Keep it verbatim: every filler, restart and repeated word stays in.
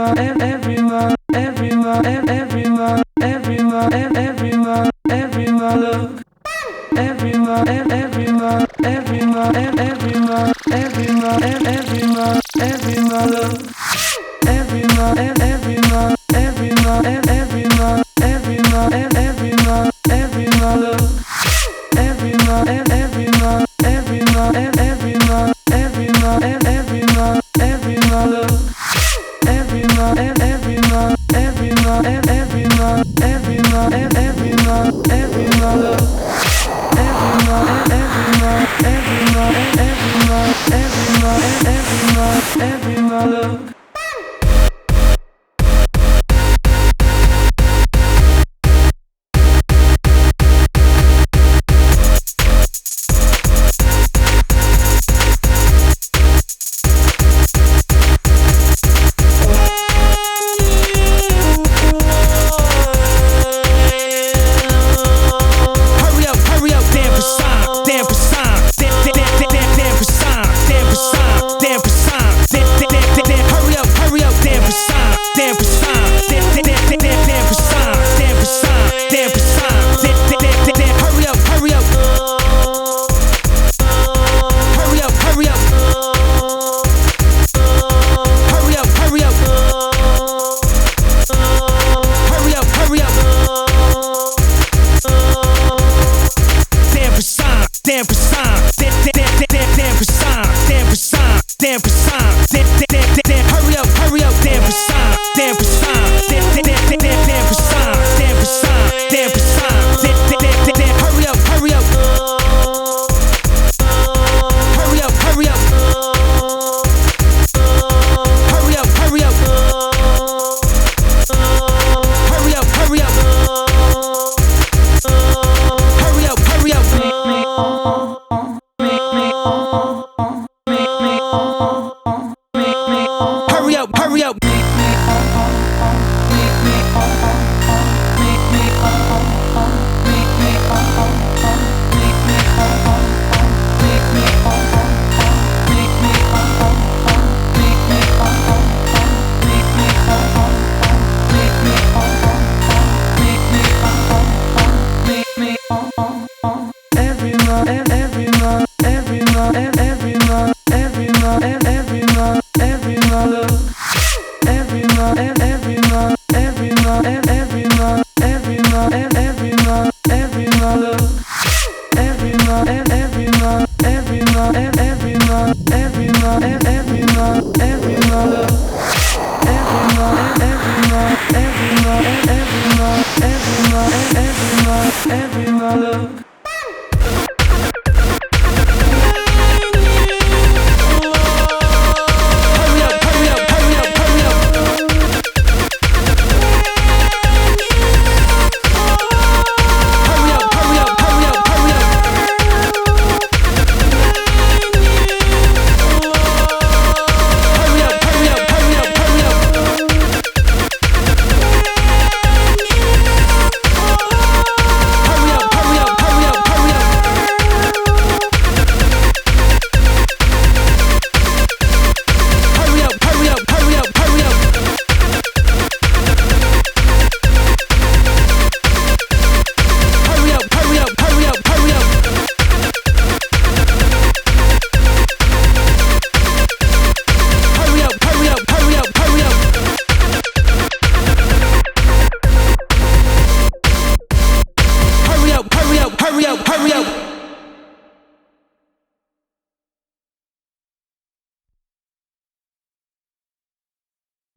everyone, everyone, everyone, everyone, everyone, everyone, everyone, look. Everyone, everyone, everyone, everyone, everyone, everyone, everyone, look. Everyone, everyone, everyone, everyone, everyone, everyone, everyone, look. Everyone, everyone, everyone, everyone, everyone, everyone, everyone, look. Everyone, everyone, everyone, everyone, everyone, everyone, everyone, look. Everyone, everyone, everyone, everyone, everyone, everyone, everyone, look. Everyone, look. Hurry up, hurry up.